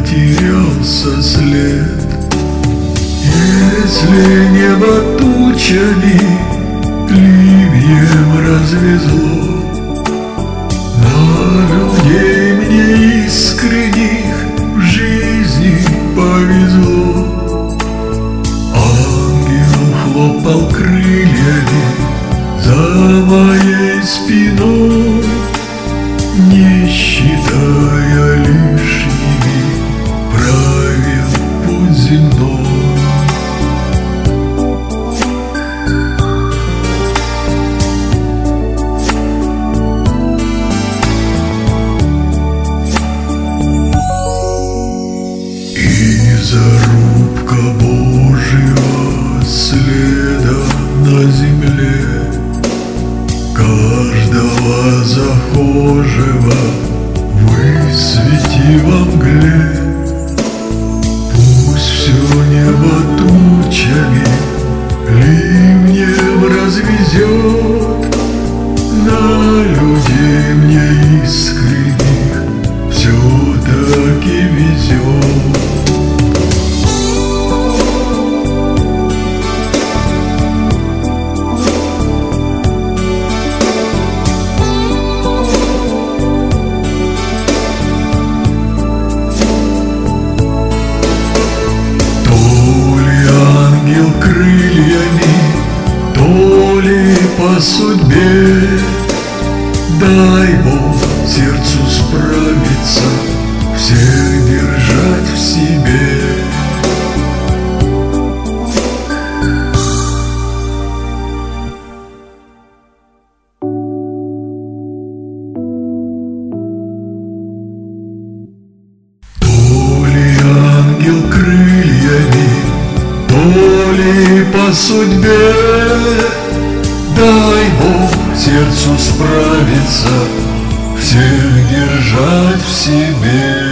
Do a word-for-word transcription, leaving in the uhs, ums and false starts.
потерялся след. Если небо тучами ливнем развезло, на людей мне искренних в жизни повезло. Ангел хлопал крыльями за моей спиной, не считая лишними правил путь земной. Зарубка Божьего следа на земле, каждого захожего высвети во мгле. Пусть все небо тучами ливнем развезет, на людей мне искренних все-таки везет. Крыльями, то ли по судьбе, дай Бог сердцу справиться, всех держать в себе. То ли ангел крыльями, то ли по судьбе, дай Бог сердцу справиться, всех держать в себе.